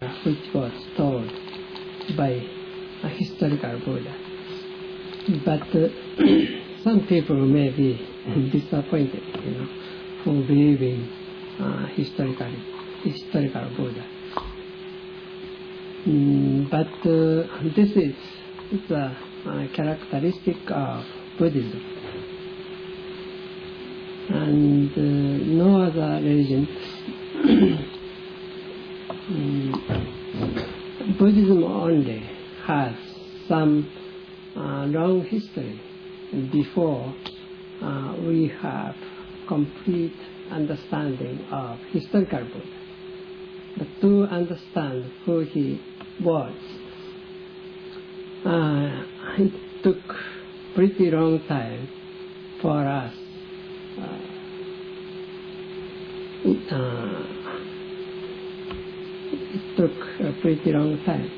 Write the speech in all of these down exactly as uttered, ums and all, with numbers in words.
which was told by a historical Buddha. But uh, some people may be disappointed, you know, who believe in uh, historical, historical Buddha. Mm, but uh, this is the uh, characteristic of Buddhism. And uh, no other religion. mm, Buddhism only has some uh, long history before uh, we have complete understanding of historical Buddha. But to understand who he was, uh, it took pretty long time for us. Uh, it, uh, it took a pretty long time.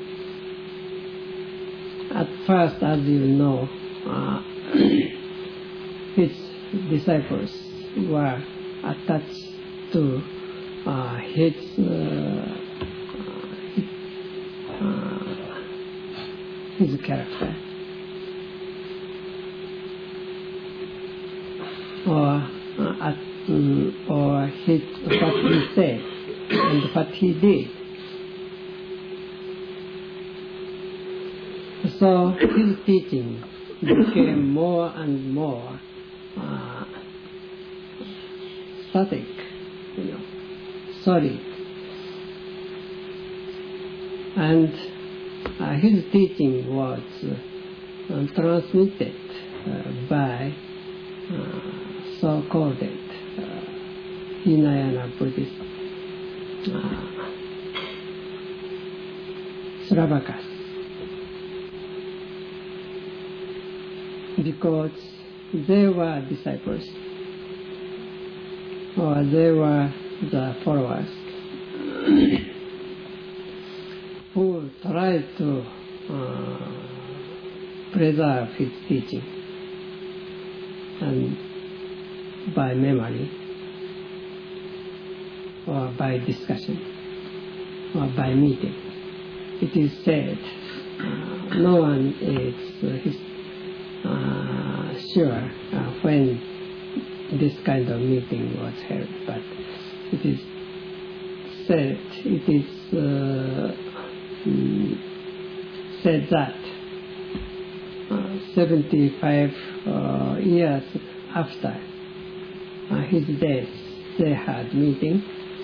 At first, as you know, uh, his disciples were attached to uh, his, uh, his, uh, his character, or uh, at, um, or his what he said and what he did. So his teaching became more and more uh, static, you know, solid. And uh, his teaching was uh, transmitted uh, by uh, so-called uh, Hinayana Buddhist uh, Sravakas, because they were disciples, or they were the followers who tried to uh, preserve his teaching, and by memory, or by discussion, or by meeting. It is said uh, no one is uh, his, uh, sure uh, when this kind of meeting was held, but it is said, it is uh, mm, said that uh, seventy-five uh, years after uh, his death, they had meeting,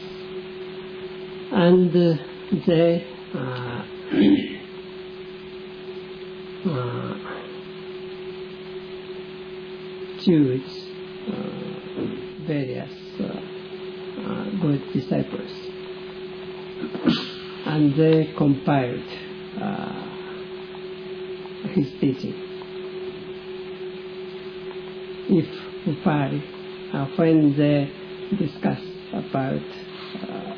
and uh, they uh, uh, choose uh, various uh, uh, good disciples, and they compiled uh, his teaching. If Upari, uh, when they discuss about uh,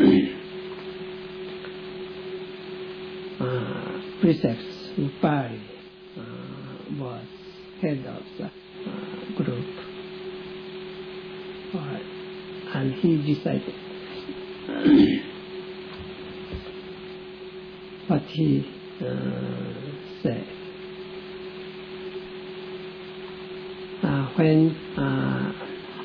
uh, precepts, Upari uh, was head of the uh, group, uh, and he decided what he uh, said. Uh, when uh,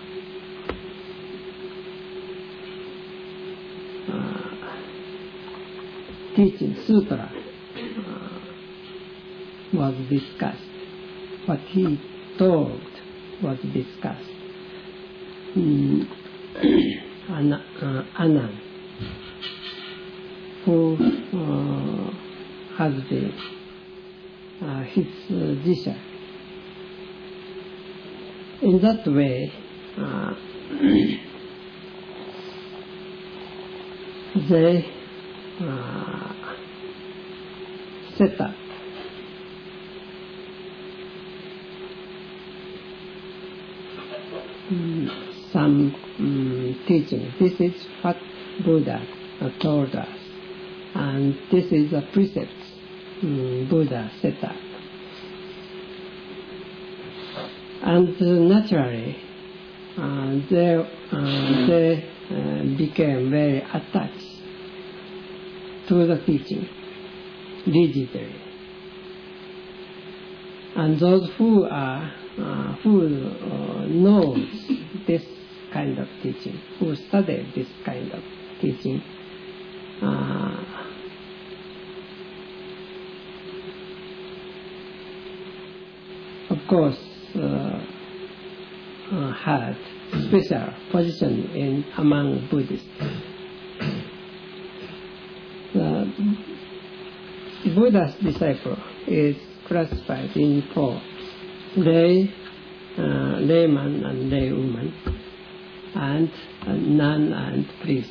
uh, teaching sutra uh, was discussed, what he told was discussed. Mm. Anna, uh, Anand, who uh, has been uh, his uh, teacher. In that way, uh, they uh, set up um, some um, teaching. This is what Buddha uh, told us, and this is a precept um, Buddha set up. And uh, naturally, uh, they, uh, they uh, became very attached to the teaching rigidly. And those who are uh, who uh, knows this kind of teaching, who study this kind of teaching, uh, of course, uh, uh, had special position in among Buddhists. The Buddha's disciple is classified in four: lay, uh, layman and laywoman, and uh, nun and priest.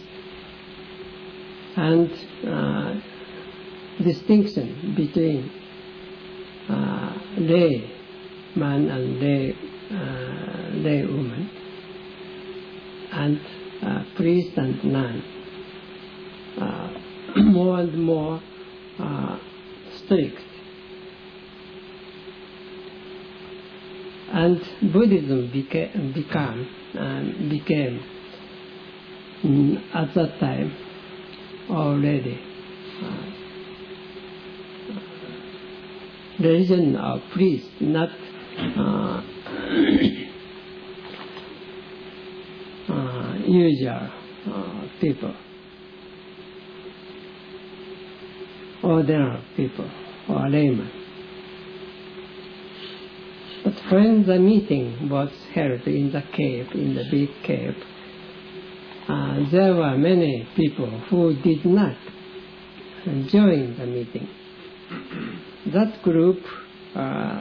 And uh, distinction between uh, layman and lay, uh, laywoman, and uh, priest and nun, uh, more and more uh, strict. And Buddhism became, became, um, became mm, at that time already uh, religion of priests, not uh, uh, usual uh, people, ordinary people or laymen. But when the meeting was held in the cave, in the big cave, uh, there were many people who did not join the meeting. That group, uh,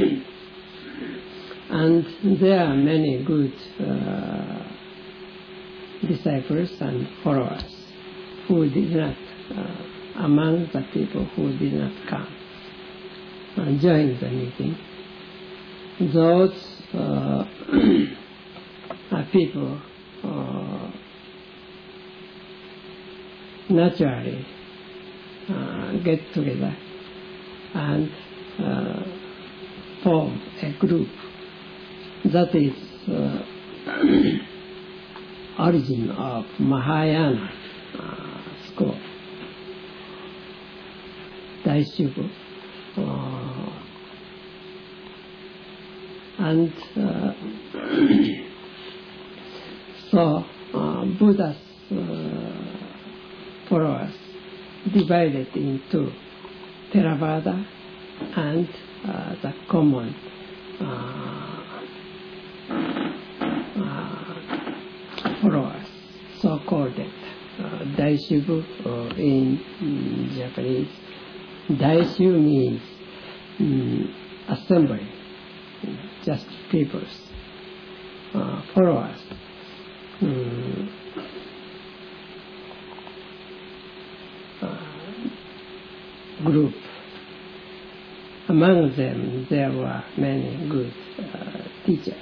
and there are many good uh, disciples and followers who did not, uh, among the people who did not come and join the meeting. Those uh, people uh, naturally uh, get together and uh, form a group. That is uh, origin of Mahayana uh, school, Daishubu. Uh, and uh, so uh, Buddha's uh, followers divided into Theravada and uh, the common uh, uh, followers, so-called uh, Daishubu uh, in, in Japanese. Daishu means um, assembly, just peoples, uh, followers. Um, uh, group. Among them, there were many good uh, teachers.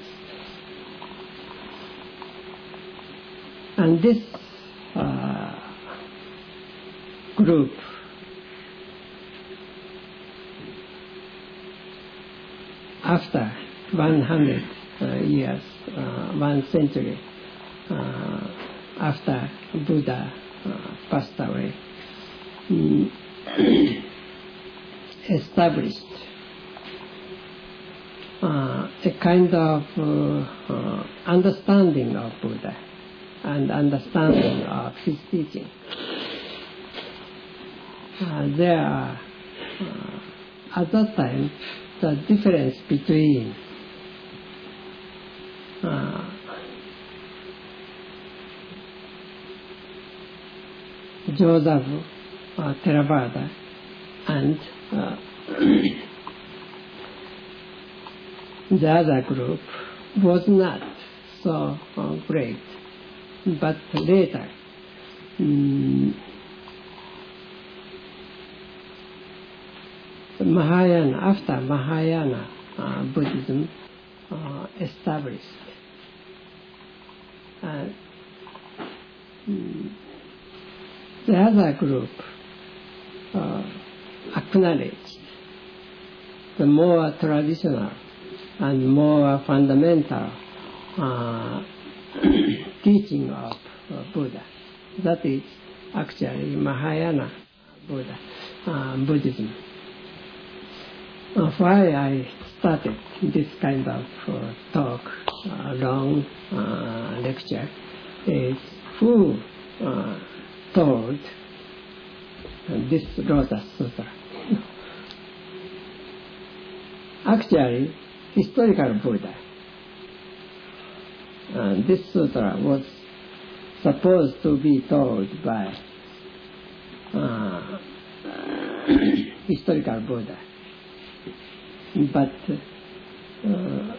And this uh, group after one hundred uh, years, uh, one century uh, after Buddha uh, passed away, um, established uh, a kind of uh, uh, understanding of Buddha and understanding of his teaching. Uh, there are, uh, at that time, the difference between uh, Jozabu, uh, Theravada, and uh, the other group was not so uh, great. But later, um, Mahayana, after Mahayana uh, Buddhism uh, established, uh, um, the other group uh, acknowledged the more traditional and more fundamental uh, teaching of uh, Buddha. That is actually Mahayana Buddha, uh, Buddhism. Uh, why I started this kind of uh, talk, uh, long uh, lecture, is who uh, told this Lotus Sutra. Actually, historical Buddha. Uh, this sutra was supposed to be told by uh, historical Buddha. But uh,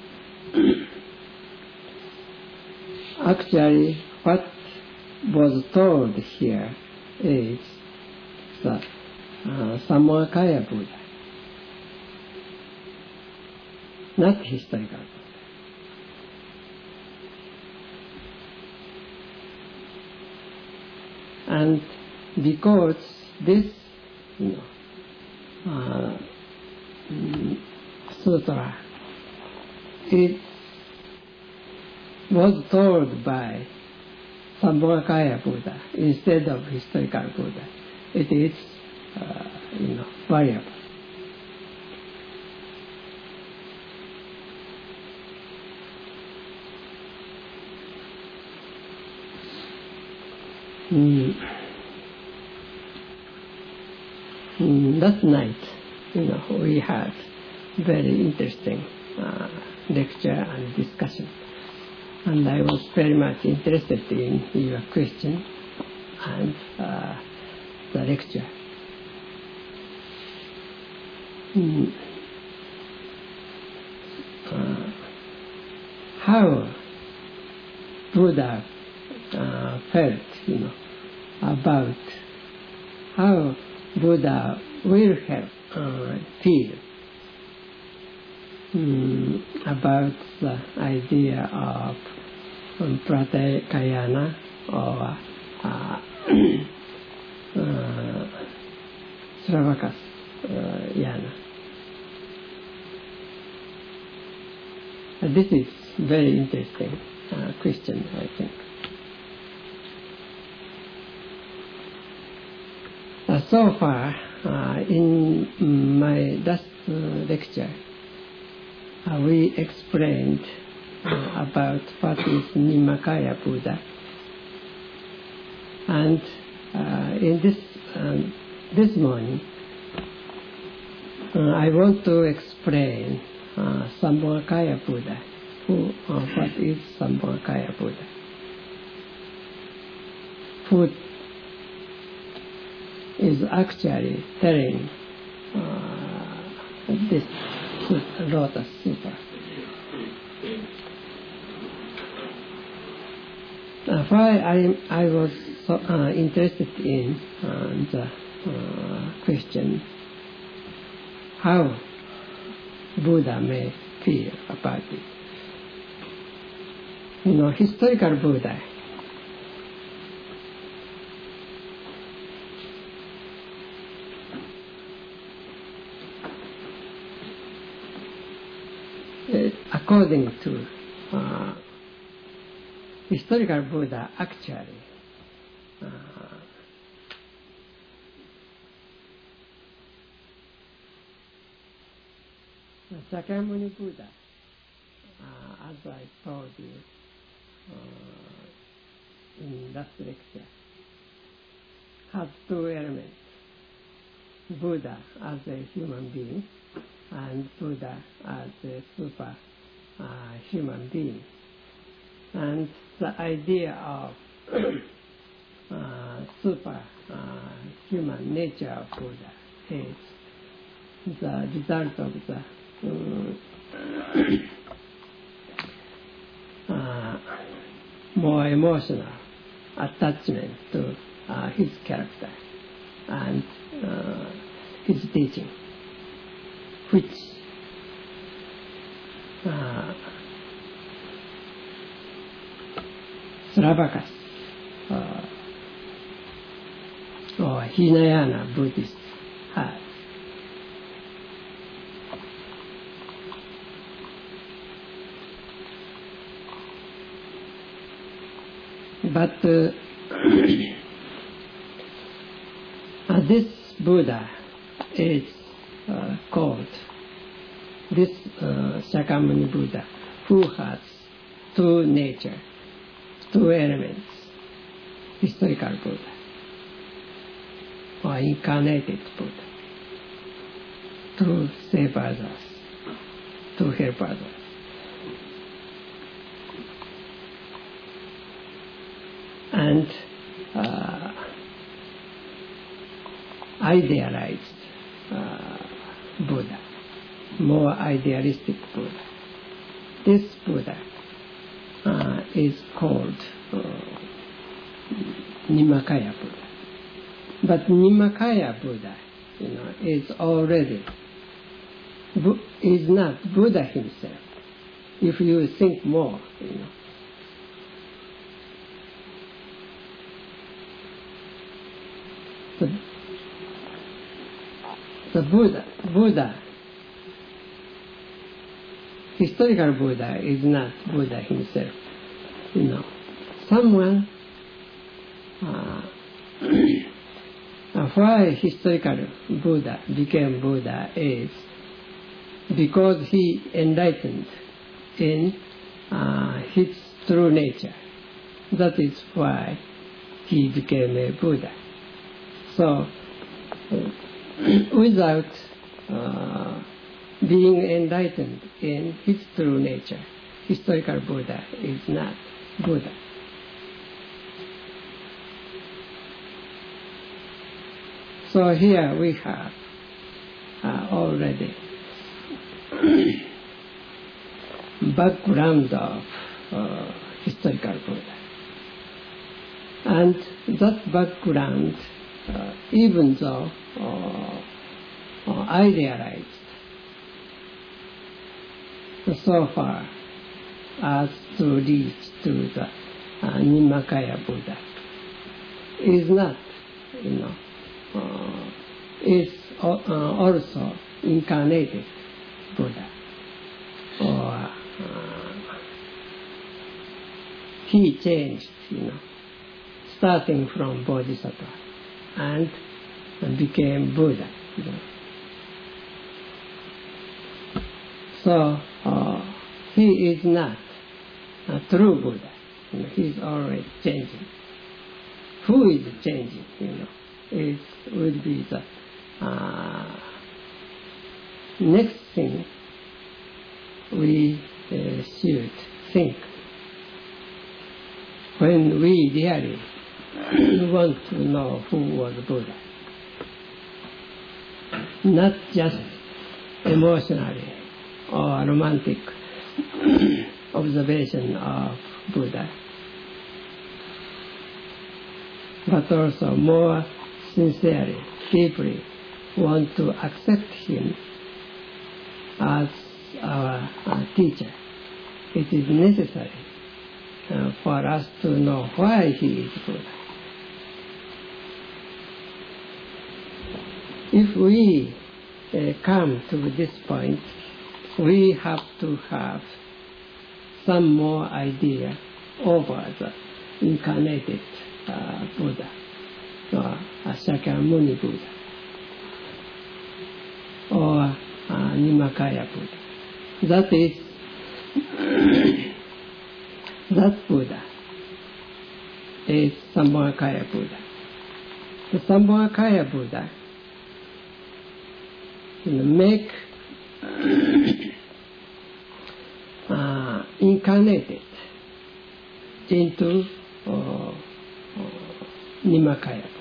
actually what was told here is the uh, Samoakaya Buddha, not historical Buddha. And because this, you know, uh, sutra, it was told by Sambhogakaya Buddha instead of historical Buddha. It is, uh, you know, variable. Mm. Mm, that night, you know, we had very interesting uh, lecture and discussion, and I was very much interested in your question and uh, the lecture. Mm. Uh, how Buddha uh, felt, you know, about how Buddha will have uh, feel um, about the idea of um, pratyekayana or uh, uh, Sravakas uh, yana. Uh, this is very interesting uh, question, I think. Uh, so far, uh, in my last uh, lecture, uh, we explained uh, about what is Nimmakaya Buddha, and uh, in this um, this morning, uh, I want to explain uh, Sambhogakaya Buddha. Who, uh, what is Sambhogakaya Buddha? Who is actually telling uh, this Lotus Sutra. Uh, why I, I was so uh, interested in uh, the uh, question how Buddha may feel about it. You know, historical Buddha, according to uh, historical Buddha, actually, uh, Shakyamuni Buddha, uh, as I told you uh, in last lecture, has two elements: Buddha as a human being and Buddha as a super uh, human being. And the idea of uh, super uh, human nature of Buddha is the result of the um, uh, more emotional attachment to uh, his character and uh, his teaching, which uh, Sravakas uh, or Hinayana Buddhists have. But uh, uh, this Buddha is uh, called, this uh, Shakyamuni Buddha, who has two nature, two elements, historical Buddha, or incarnated Buddha, to save others, to help others. And uh, idealized uh, Buddha, more idealistic Buddha. This Buddha uh, is called uh, Nimmakaya Buddha. But Nimmakaya Buddha, you know, is already, is not Buddha himself. If you think more, you know. The, the Buddha, Buddha, historical Buddha is not Buddha himself. You know, someone, uh, why historical Buddha became Buddha is because he enlightened in uh, his true nature. That is why he became a Buddha. So, without uh, being enlightened in his true nature, historical Buddha is not Buddha. So here we have uh, already background of uh, historical Buddha. And that background, uh, even though uh, uh, idealized so far as to reach to the uh, Nimmakaya Buddha, is not, you know, uh, is uh, also incarnated Buddha, or uh, he changed, you know, starting from Bodhisattva and became Buddha. You know. So uh, he is not a true Buddha. You know, he is always changing. Who is changing? You know, it would be the uh, next thing we uh, should think when we really want to know who was Buddha. Not just emotionally or romantic observation of Buddha, but also more sincerely, deeply want to accept him as our uh, teacher. It is necessary uh, for us to know why he is Buddha. If we uh, come to this point, we have to have some more idea over the incarnated uh, Buddha, or Shakyamuni Buddha, or uh, Nimmakaya Buddha. That is, that Buddha is Sambhogakaya Buddha. The Sambhogakaya Buddha make uh, incarnated into uh, uh, Nimmakaya Buddha.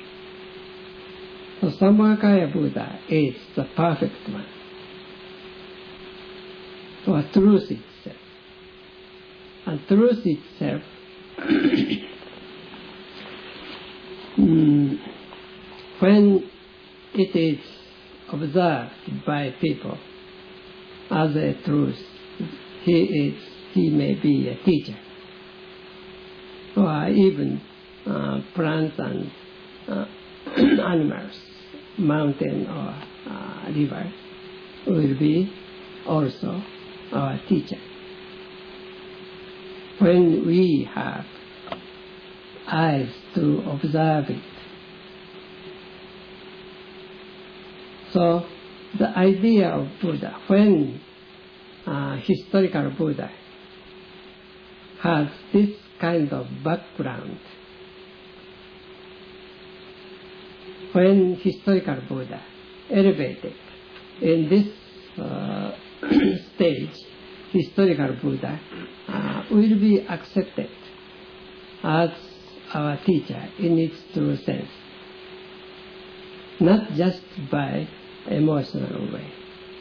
So Sambhogakaya Buddha is the perfect one, or truth itself. And truth itself mm, when it is observed by people as a truth, he is, he may be a teacher, or even uh, plants and uh, animals, mountain or uh, river, will be also our teacher. When we have eyes to observe it, So the idea of Buddha, when uh, historical Buddha has this kind of background, when historical Buddha elevated in this uh, stage, historical Buddha uh, will be accepted as our teacher in its true sense, not just by emotional way.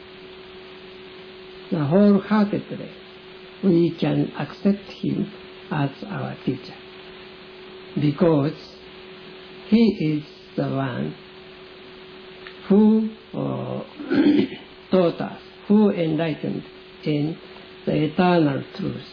The wholeheartedly we can accept him as our teacher, because he is the one who uh, taught us, who enlightened in the eternal truth,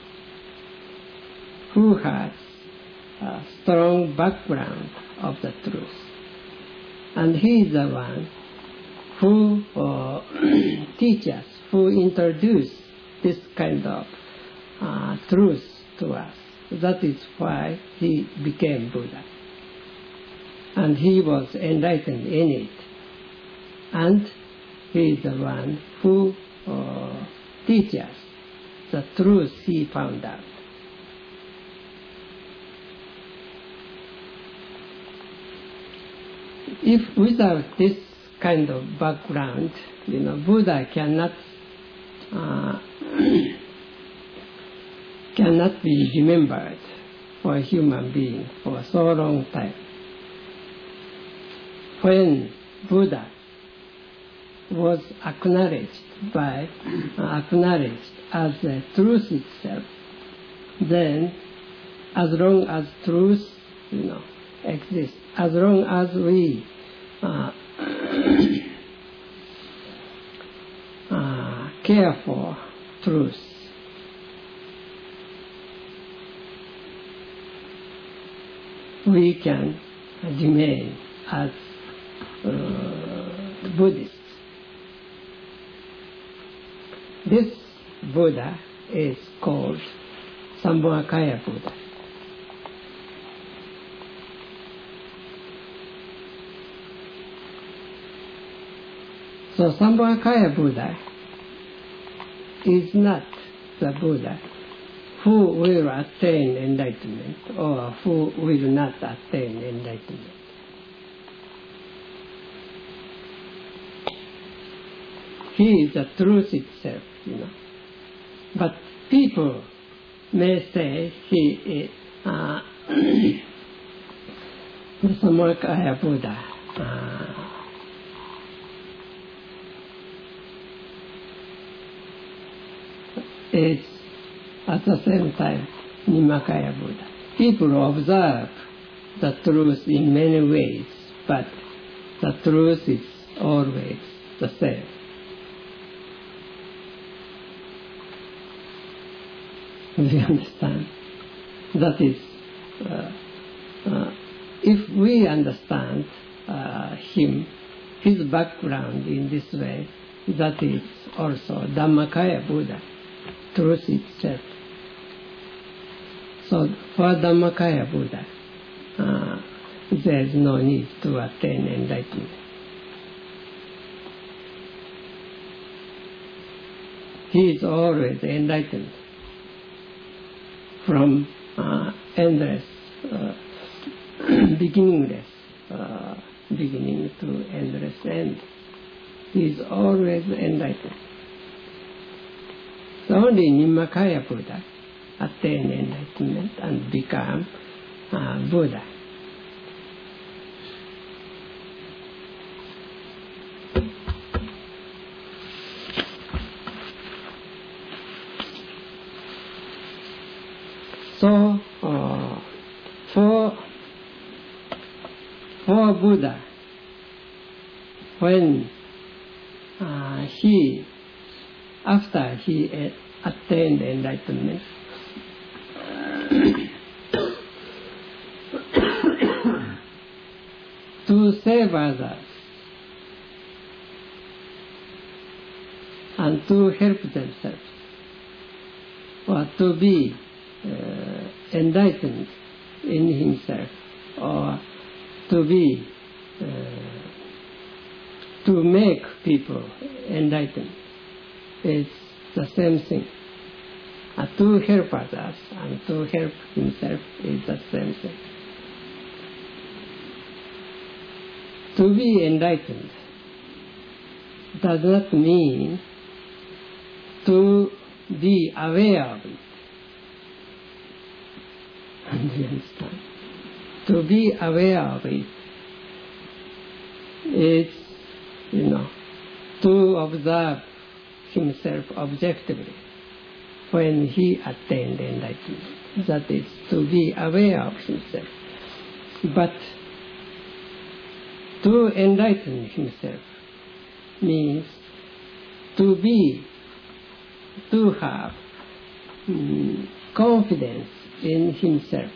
who has a strong background of the truth. And he is the one who uh, teaches, who introduced this kind of uh, truth to us. That is why he became Buddha. And he was enlightened in it. And he is the one who uh, teaches the truth he found out. If without this kind of background, you know, Buddha cannot uh, cannot be remembered for a human being for so long time. When Buddha was acknowledged by uh, acknowledged as the truth itself, then as long as truth, you know, exists, as long as we uh, uh, care for truth, we can remain as uh, Buddhists. This Buddha is called Sambhogakaya Buddha. So Sambhogakaya Buddha is not the Buddha who will attain enlightenment or who will not attain enlightenment. He is the truth itself, you know. But people may say he is uh, the Sambhogakaya Buddha uh, is at the same time Nimmakaya Buddha. People observe the truth in many ways, but the truth is always the same. We understand? That is, uh, uh, if we understand uh, him, his background in this way, that is also Dhammakaya Buddha, truth itself. So for Dhammakaya Buddha, uh, there is no need to attain enlightenment. He is always enlightened from uh, endless, uh, beginningless uh, beginning to endless end. He is always enlightened. So only Nimmakaya Buddha attain enlightenment and become uh, Buddha. So uh, for for Buddha, when uh, he after he attained enlightenment, to save others and to help themselves, or to be uh, enlightened in himself, or to be uh, to make people enlightened. It's the same thing. Uh, to help others and to help himself is the same thing. To be enlightened does not mean to be aware of it. And you understand? To be aware of it is, you know, to observe himself objectively when he attained enlightenment. That is, to be aware of himself. But to enlighten himself means to be, to have um, confidence in himself.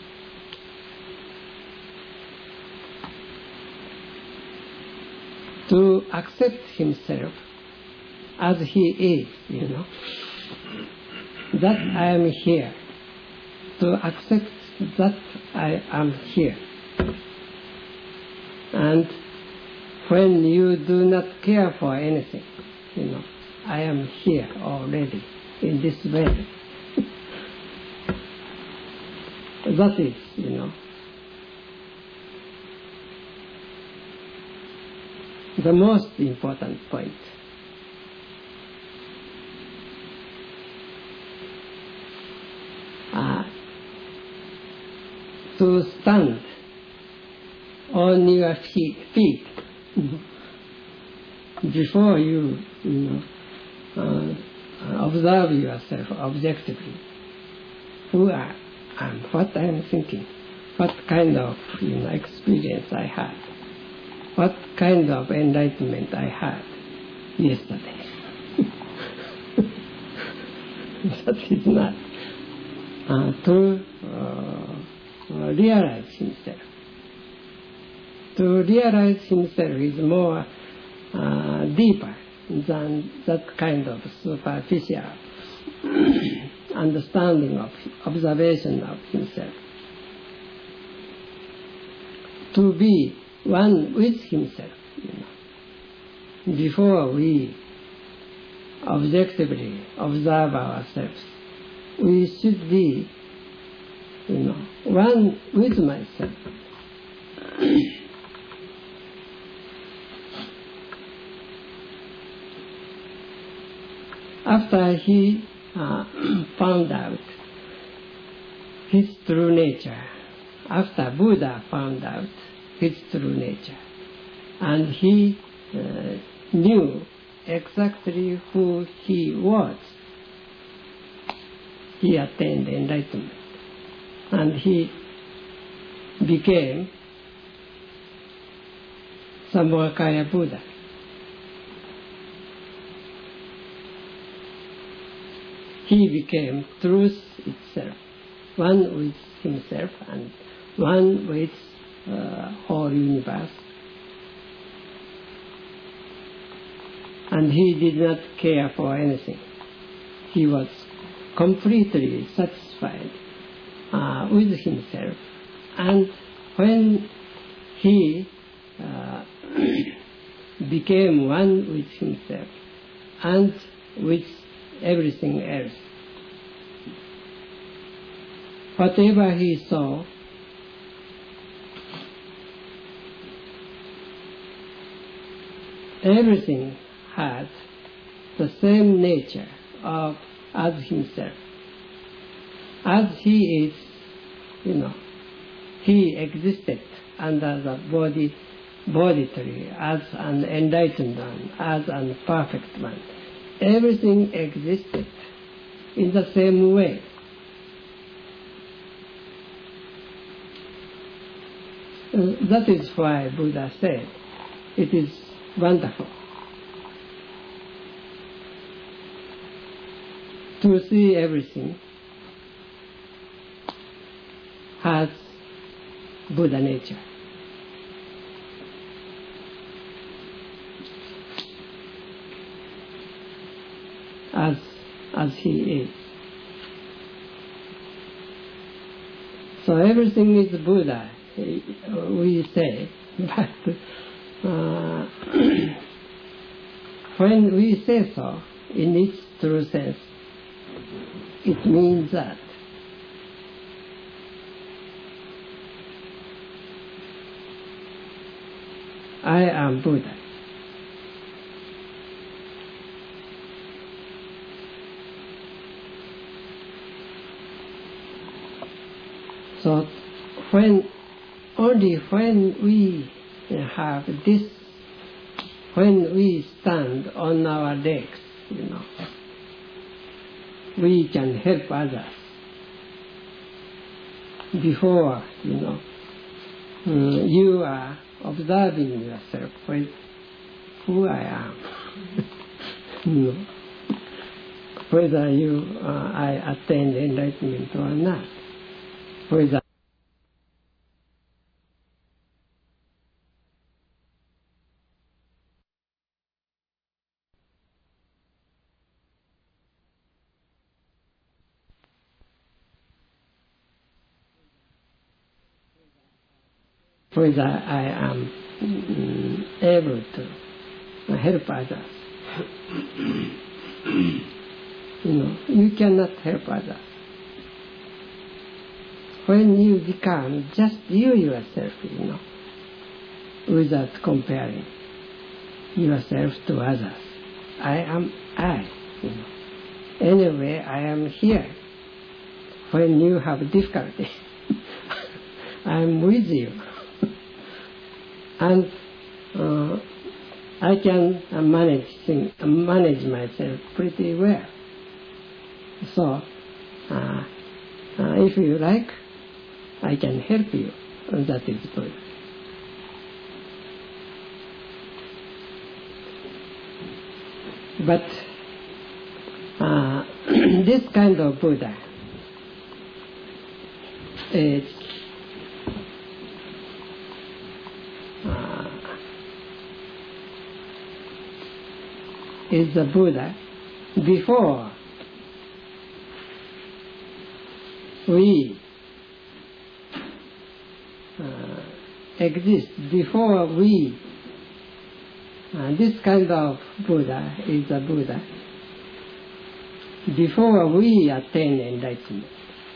To accept himself as he is, you know. That I am here. To accept that I am here. And when you do not care for anything, you know, I am here already in this way. That is, you know, the most important point. Uh, to stand on your feet, feet before you, you know, uh, observe yourself objectively. Who I am, what I am thinking, what kind of, you know, experience I had, what kind of enlightenment I had yesterday. That is not uh, to uh, realize himself. To realize himself is more uh, deeper than that kind of superficial understanding of observation of himself. To be one with himself, you know, before we objectively observe ourselves, we should be, you know, one with myself. After he uh, found out his true nature, after Buddha found out his true nature, and he uh, knew exactly who he was, he attained enlightenment, and he became Sambhogakaya Buddha. He became truth itself, one with himself and one with uh, whole universe. And he did not care for anything. He was completely satisfied uh, with himself. And when he uh, became one with himself and with everything else, whatever he saw, everything had the same nature of as himself. As he is, you know, he existed under the body, body tree as an enlightened one, as an perfect one. Everything existed in the same way. Uh, that is why Buddha said, it is wonderful to see everything has Buddha nature. As, as he is. So everything is Buddha, we say, but uh, when we say so, in its true sense, it means that I am Buddha. So when only when we have this, when we stand on our legs, you know, we can help others. Before, you know, um, you are observing yourself with who I am. You know, whether you uh, I attain enlightenment or not. Whether whether I am um, able to help others. You know, you cannot help others. When you become just you yourself, you know, without comparing yourself to others. I am I, you know. Anyway, I am here. When you have difficulty, I am with you. And uh, I can uh, manage things, uh, manage myself pretty well. So, uh, uh, if you like, I can help you. And that is good. But uh, this kind of Buddha is uh, is the Buddha before we uh, exist, before we Uh, this kind of Buddha is a Buddha before we attain enlightenment.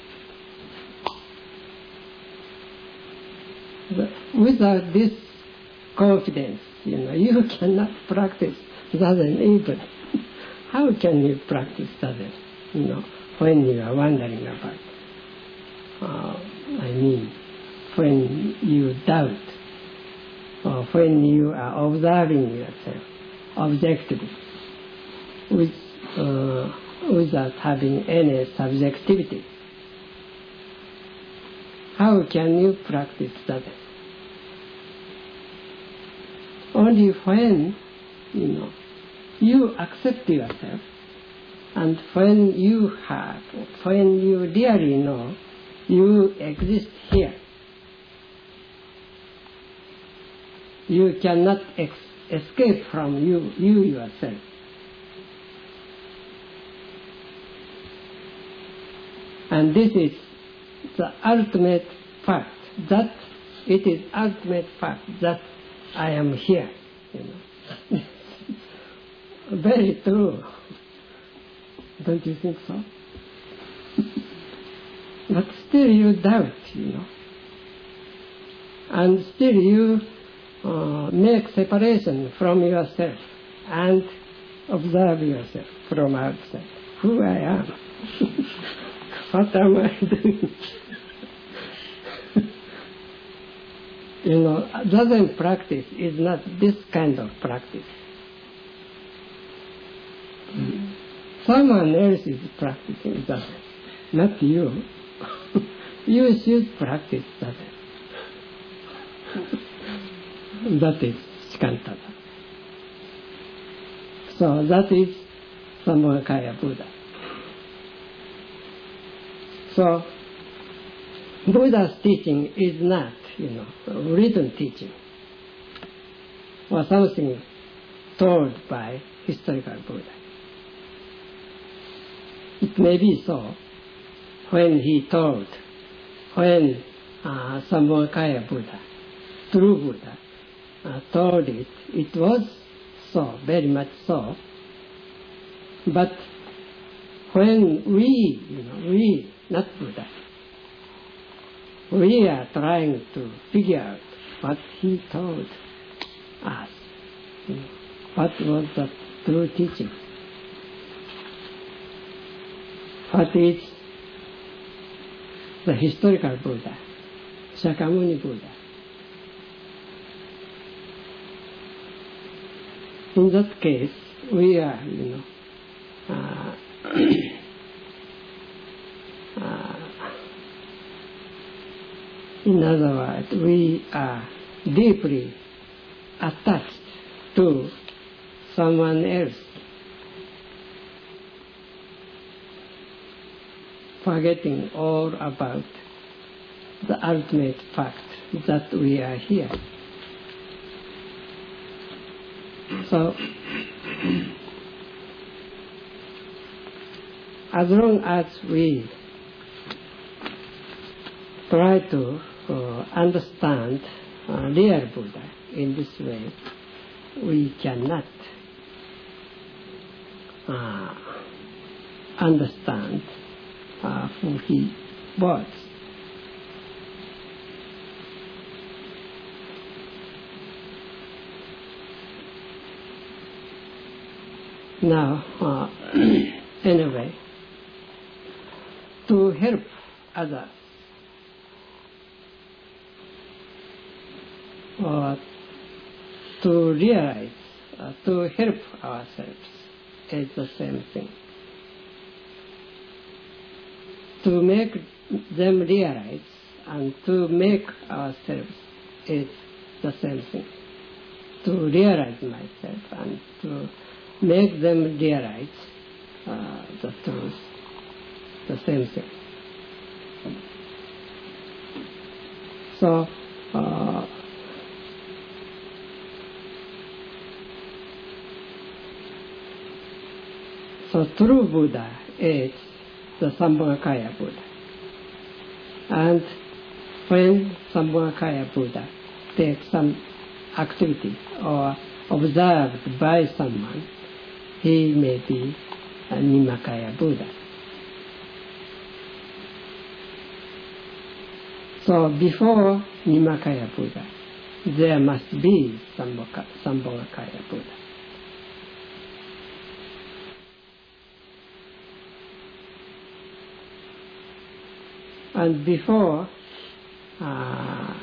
But without this confidence, you know, you cannot practice Zazen even. How can you practice Zazen, you know, when you are wondering about? Uh, I mean, when you doubt, or when you are observing yourself objectively, with, uh, without having any subjectivity. How can you practice that? Only when, you know, you accept yourself, and when you have, when you really know you exist here, you cannot ex- escape from you, you yourself. And this is the ultimate fact, that it is ultimate fact that I am here. You know. Very true. Don't you think so? But still you doubt, you know. And still you Uh, make separation from yourself and observe yourself from outside. Who I am. What am I doing? You know, Zazen practice is not this kind of practice. Mm. Someone else is practicing Zazen, not you. You should practice Zazen. That is Shikantaza. So that is Sambhogakaya Buddha. So Buddha's teaching is not, you know, written teaching or something told by historical Buddha. It may be so when he told, when uh, Sambhogakaya Buddha, true Buddha, Uh, told it, it was so, very much so. But when we, you know, we, not Buddha, we are trying to figure out what he told us, you know, what was the true teaching, what is the historical Buddha, Shakyamuni Buddha. In that case, we are, you know, uh, uh, in other words, we are deeply attached to someone else, forgetting all about the ultimate fact that we are here. So, as long as we try to uh, understand uh, real Buddha in this way, we cannot uh, understand uh, who he was. Now, uh, anyway, to help others or to realize, uh, to help ourselves is the same thing. To make them realize and to make ourselves is the same thing. To realize myself and to make them realize uh, the truth, the same thing. So, uh, so true Buddha is the Sambhogakaya Buddha. And when Sambhogakaya Buddha takes some activity or observed by someone, he may be a Nimakaya Buddha. So before Nimakaya Buddha, there must be Sambhogakaya Buddha. And before uh,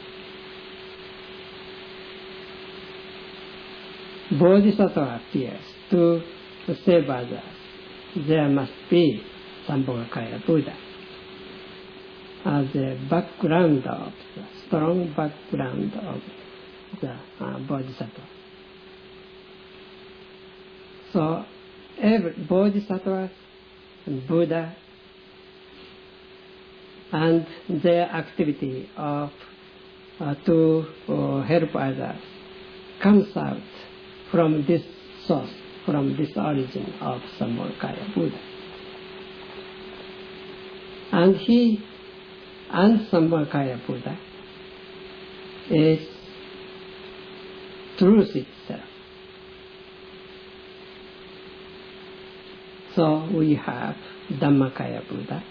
Bodhisattva appears to, to save others, there must be Sambhogakaya Buddha as a background of the strong background of the uh, Bodhisattva. So every Bodhisattva and Buddha and their activity of uh, to uh, help others comes out from this source, from this origin of Sambhogakaya Buddha. And he and Sambhogakaya Buddha is truth itself. So we have Dhammakaya Buddha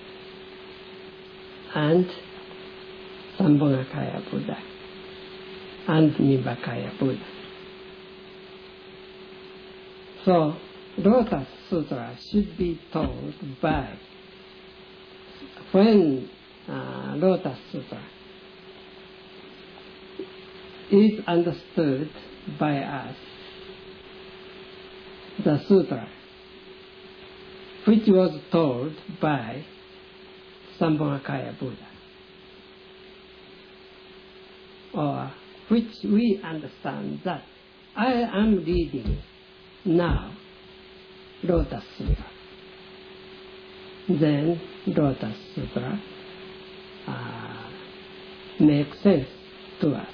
and Sambhogakaya Buddha and Nibbakaya Buddha. So Lotus Sutra should be told by, when uh, Lotus Sutra is understood by us, the sutra which was told by Sambhogakaya Buddha, or which we understand that I am reading now Lotus Sutra, then Lotus Sutra uh, makes sense to us.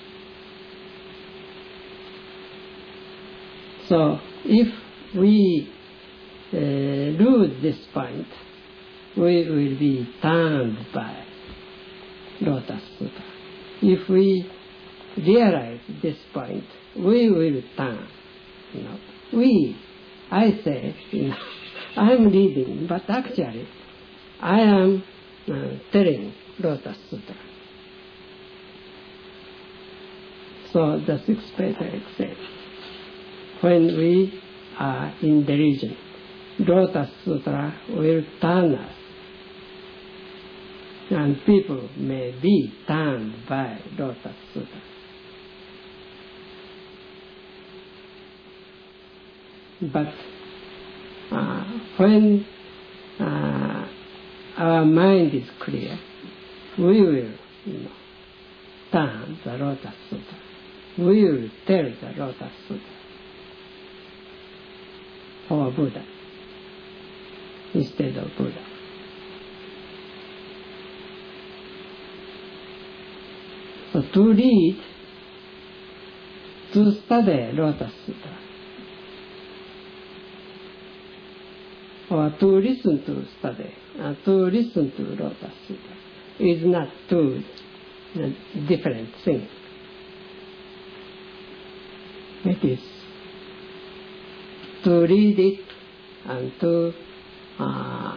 So if we uh, lose this point, we will be turned by Lotus Sutra. If we realize this point, we will turn You know, we, I say, you know, I am reading, but actually, I am uh, telling Lotus Sutra. So the sixth Patriarch said, when we are in delusion, Lotus Sutra will turn us, and people may be turned by Lotus Sutra. But uh, when uh, our mind is clear, we will, you know, turn the Lotus Sutra. We will tell the Lotus Sutra for Buddha instead of Buddha. So to read, to study Lotus Sutra, or to listen to study, uh, to listen to Lotus Sutra is not two uh, different things. It is to read it and to uh,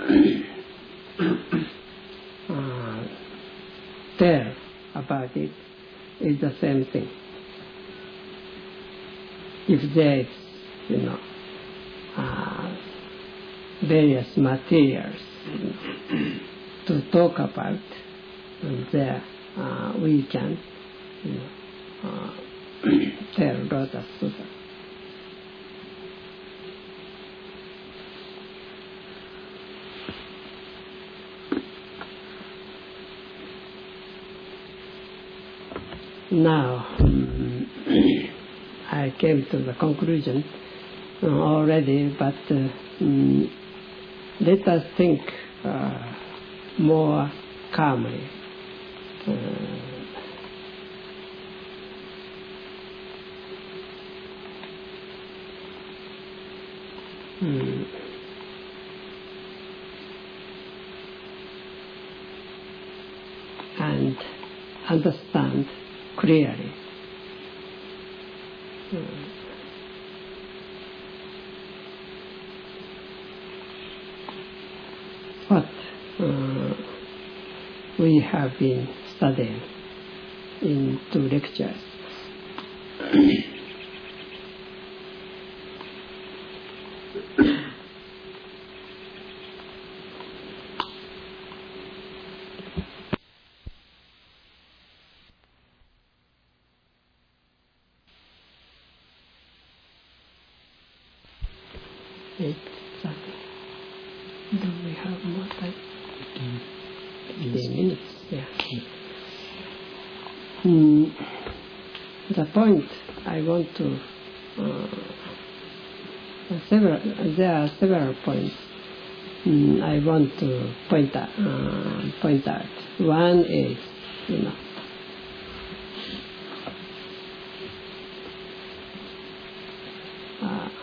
uh, tell about it is the same thing. If there is, you know, uh, various materials to talk about, and there uh, we can, you know, uh, tell Lotus Sutra. Now, um, I came to the conclusion uh, already, but uh, um, let us think uh, more calmly. Uh, mm, and understand clearly. Mm. What uh, we have been studying in two lectures. Eight thirty. Do we have more time? Mm. Fifteen minutes. Yeah. Mm. The point I want to uh, several there are several points mm, I want to point out. Uh, point out. One is, you know, uh,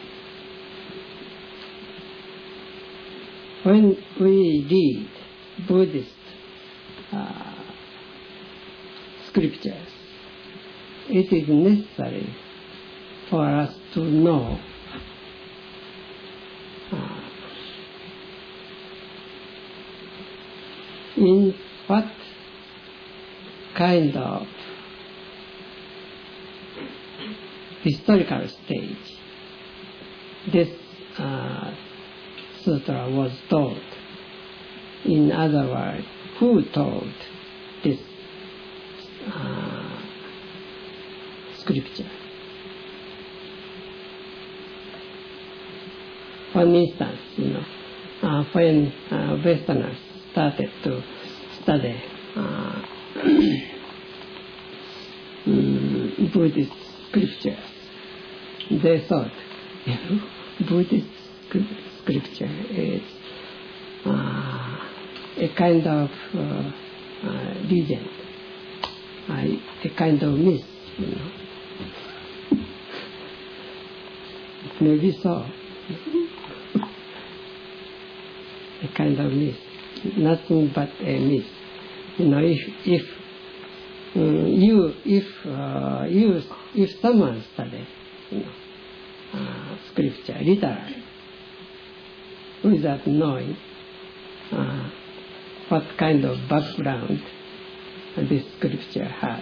when we read Buddhist uh, scriptures, it is necessary for us to know uh, in what kind of historical stage this uh, sutra was taught. In other words, who taught this uh, scripture? For instance, you know, uh, when uh, Westerners started to study uh, um, Buddhist scriptures, they thought, you know, Buddhist scripture is uh, a kind of uh, uh, legend, uh, a kind of myth, you know. Maybe so. A kind of myth, nothing but a myth. You know, if if um, you if uh, you if someone studies, you know, literally, without knowing uh, what kind of background this scripture has.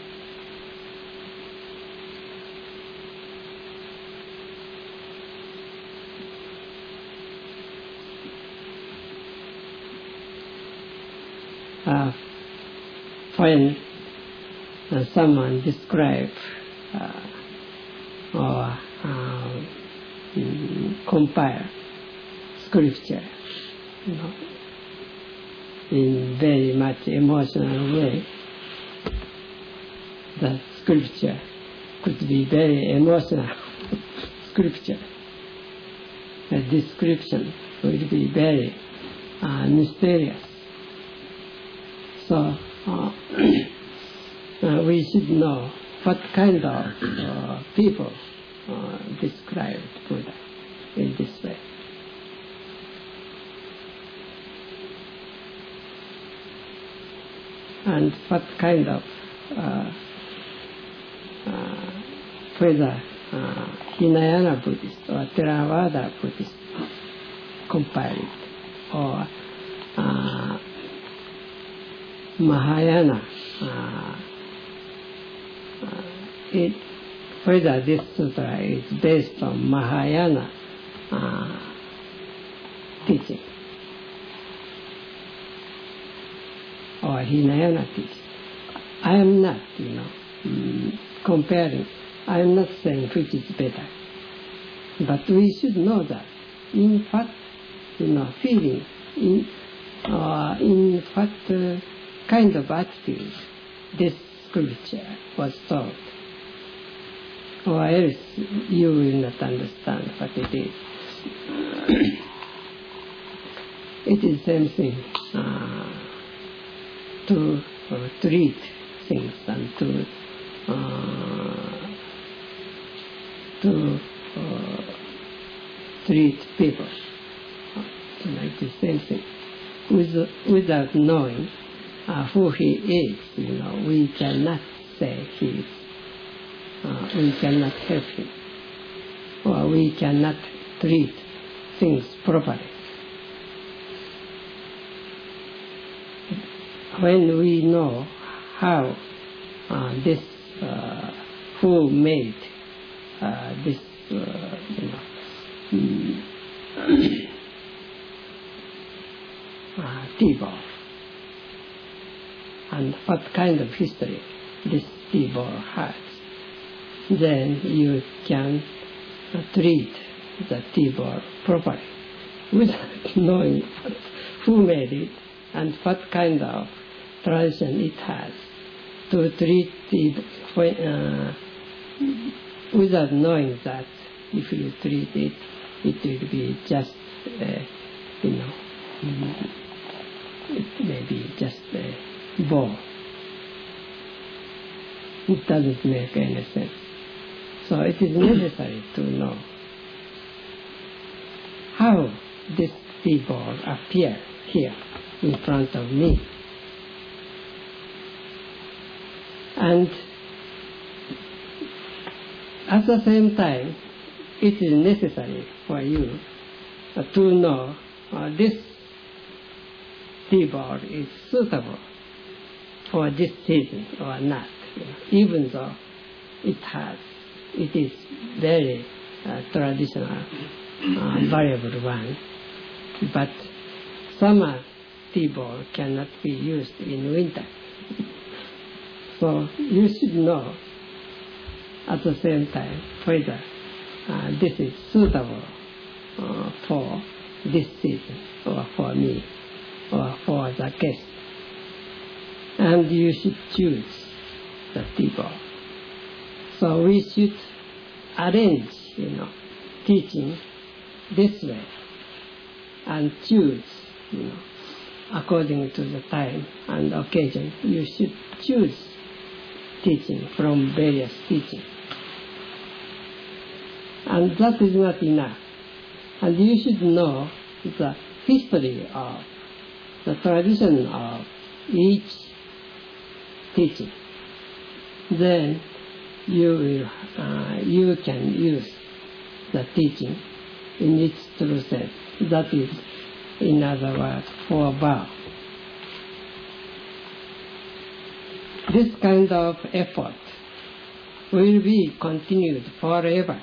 Uh, when uh, someone describes uh, or uh, mm, compile scripture, you know, in very much emotional way, the scripture could be very emotional scripture. The description will be very uh, mysterious. So uh, uh, we should know what kind of uh, people uh, described Buddha in this way. And what kind of, uh, uh, whether uh, Hinayana Buddhist or Theravada Buddhist compile it, or uh, Mahayana, uh, uh, it, whether this sutra is based on Mahayana uh, teaching or Hinayana teaching. I am not, you know, mm, comparing. I am not saying which is better. But we should know that in what, you know, feeling, in, uh, in what uh, kind of attitude this scripture was taught, or else you will not understand what it is. It is the same thing uh, to uh, treat things and to uh, to uh, treat people. You know, it is the same thing. With, without knowing uh, who he is, you know, we cannot say he is. Uh, we cannot help him, or we cannot treat things properly. When we know how uh, this, uh, who made uh, this, uh, you know, mm, uh, Tibor, and what kind of history this Tibor has, then you can uh, treat the Tibor properly without knowing who made it and what kind of tradition it has. To treat it uh, without knowing that, if you treat it, it will be just, uh, you know, it may be just a ball. It doesn't make any sense. So it is necessary to know how this Tibor appeared here in front of me. And at the same time, it is necessary for you uh, to know uh, this Tibor is suitable for this season or not, you know, even though it has, it is very uh, traditional, uh, variable one. But summer Tibor cannot be used in winter. So you should know at the same time whether uh, this is suitable uh, for this season, or for me, or for the guest. And you should choose the Tibor. So we should arrange, you know, teaching this way and choose, you know, according to the time and occasion. You should choose teaching from various teachings. And that is not enough. And you should know the history of, the tradition of each teaching. Then you will, uh, you can use the teaching in its true sense. That is, in other words, for Bao. This kind of effort will be continued forever.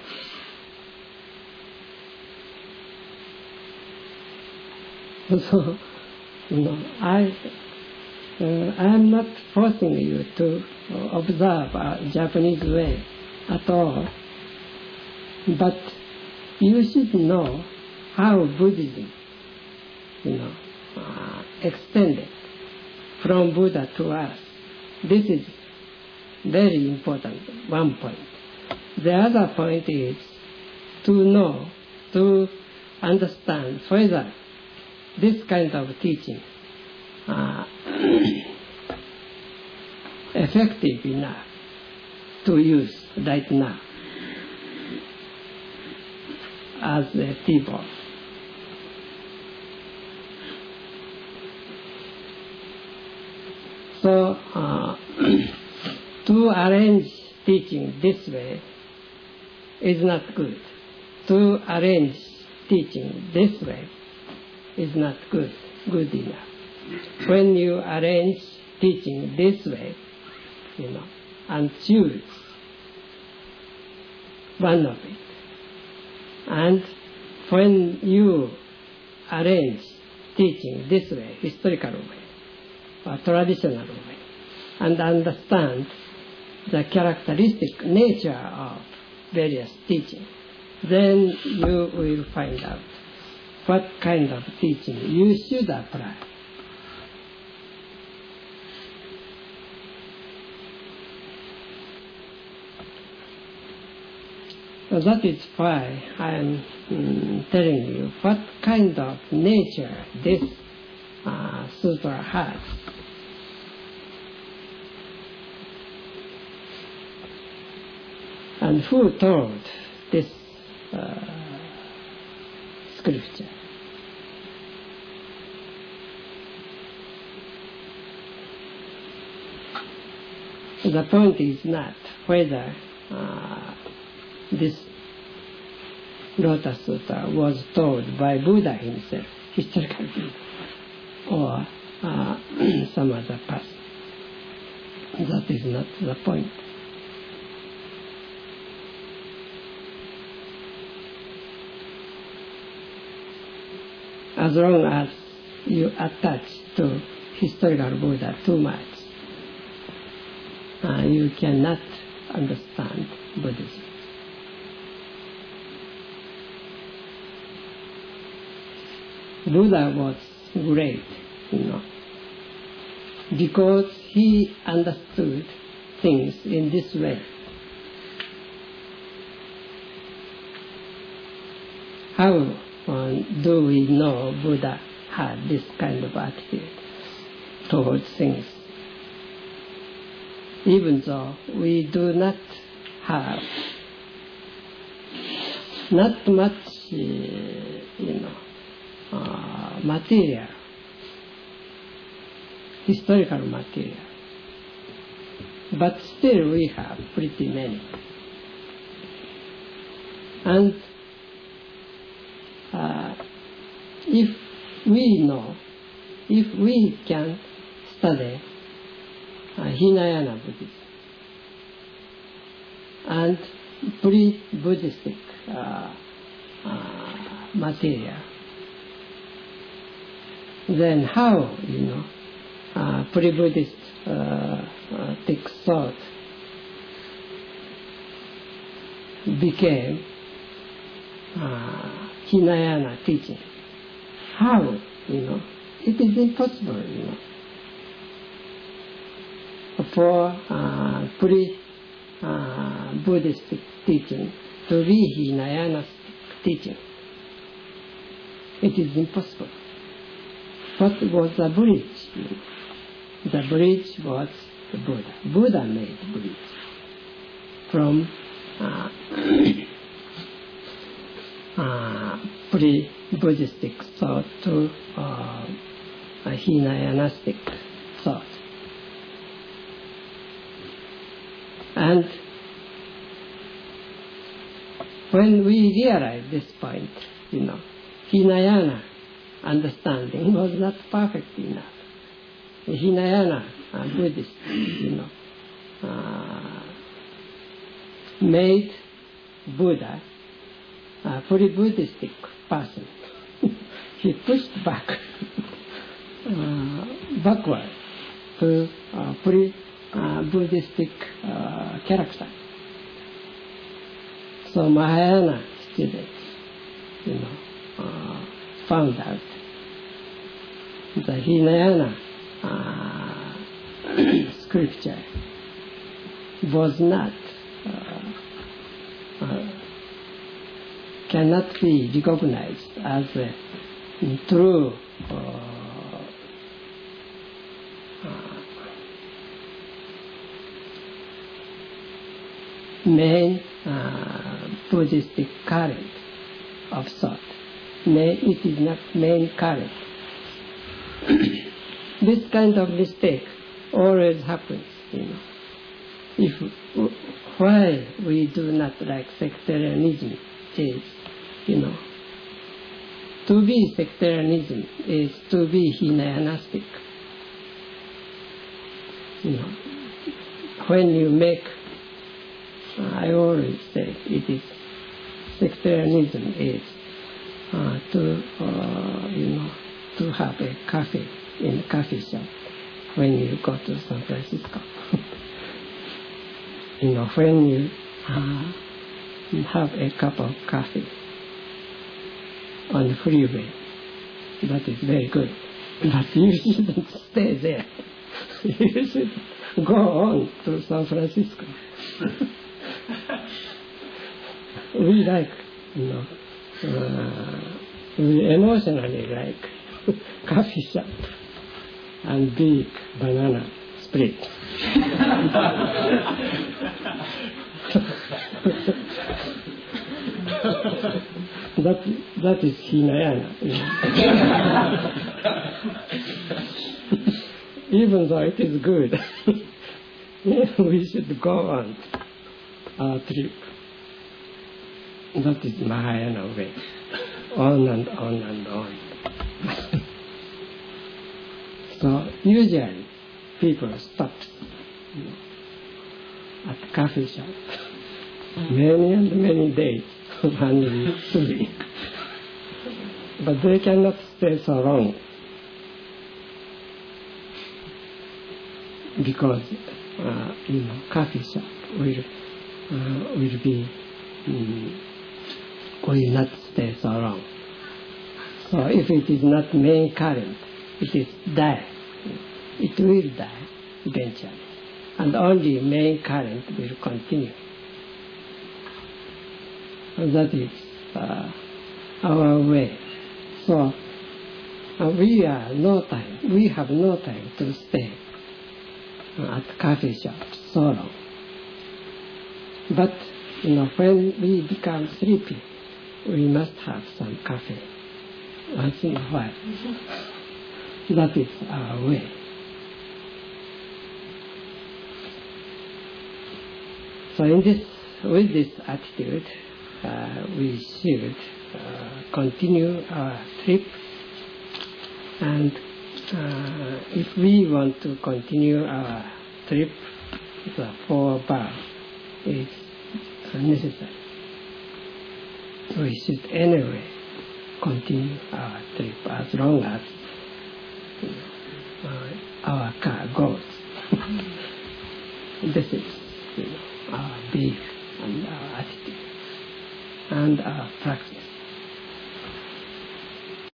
So, you know, I, uh, I am not forcing you to observe a Japanese way at all, but you should know how Buddhism, you know, uh, extended from Buddha to us. This is very important, one point. The other point is to know, to understand whether this kind of teaching uh, effective enough to use right now as a people. So uh, to arrange teaching this way is not good. To arrange teaching this way is not good, good enough. When you arrange teaching this way, you know, and choose one of it, and when you arrange teaching this way, historical way, or traditional way, and understand the characteristic nature of various teaching, then you will find out what kind of teaching you should apply. So that is why I am mm, telling you what kind of nature this uh, sutra has. And who told this uh, scripture? The point is not whether uh, this Lotus Sutra was told by Buddha himself, historical Buddha, or uh, some other person. That is not the point. As long as you attach to historical Buddha too much, uh, you cannot understand Buddhism. Buddha was great, you know, because he understood things in this way. How um, do we know Buddha had this kind of attitude towards things? Even though we do not have not much, uh, you know, uh, material, historical material, but still we have pretty many. And uh, if we know, if we can study uh, Hinayana Buddhism and pre-Buddhistic uh, uh, material, then how, you know, uh, pre-Buddhist uh, uh, text thought became uh, Hinayana teaching? How, you know? It is impossible, you know, for uh, pre-Buddhistic uh, teaching to be Hinayana teaching. It is impossible. What was the bridge? The bridge was the Buddha. Buddha made the bridge from uh, uh, pre-Buddhistic thought to uh, a Hinayanastic thought. And when we realize this point, you know, Hinayana understanding was not perfect enough. Hinayana uh, Buddhist, you know, uh, made Buddha a fully Buddhistic person. He pushed back uh, backward to uh, fully uh, Buddhistic uh, character. So Mahayana students, you know, uh, found out the Hinayana uh, scripture was not, uh, uh, cannot be recognized as a true uh, uh, main uh, Buddhistic current of thought. It is not main current. This kind of mistake always happens, you know. If why we do not like sectarianism is, you know, to be sectarianism is to be Hinayanastic. You know, when you make, uh, I always say it is sectarianism is uh, to uh, you know to have a cafe in a coffee shop when you go to San Francisco. You know, when you uh, have a cup of coffee on the freeway, that is very good. But you shouldn't stay there. You should go on to San Francisco. We like, you know, uh, we emotionally like coffee shop and big banana split. that that is Hinayana. You know. Even though it is good, we should go on our trip. That is Mahayana way. On and on and on. So usually people stop, you know, at coffee shop many and many days and sleep. But they cannot stay so long because uh, you know, coffee shop will uh, will be um, will not stay so long. So if it is not main current, it is die. It will die eventually, and only main current will continue. And that is uh, our way. So uh, we are no time. We have no time to stay at coffee shops so long. But you know, when we become sleepy, we must have some coffee once in a while. That is our way. So in this, with this attitude, uh, we should uh, continue our trip. And uh, if we want to continue our trip, the four bar is necessary. We should anyway continue our trip as long as you know, uh, our car goes. This is, you know, our belief and our attitude and our practice.